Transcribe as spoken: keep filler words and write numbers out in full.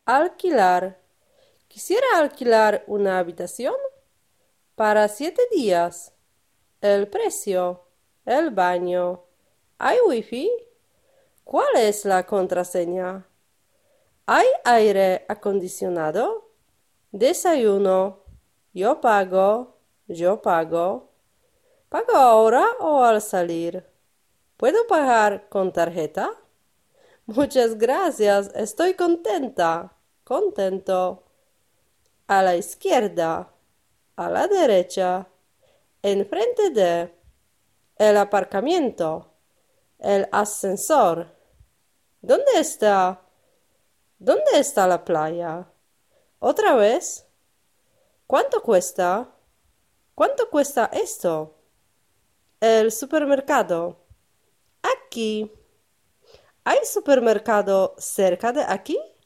Alquilar. Quisiera alquilar una habitación para siete días. El precio. El baño. ¿Hay wifi? ¿Cuál es la contraseña? ¿Hay aire acondicionado? Desayuno. Yo pago. Yo pago. ¿Pago ahora o al salir? ¿Puedo pagar con tarjeta? Muchas gracias. Estoy contenta. Contento. A la izquierda. A la derecha. Enfrente de. El aparcamiento. El ascensor. ¿Dónde está? ¿Dónde está la playa? ¿Otra vez? ¿Cuánto cuesta? ¿Cuánto cuesta esto? El supermercado. Aquí. ¿Hay supermercado cerca de aquí?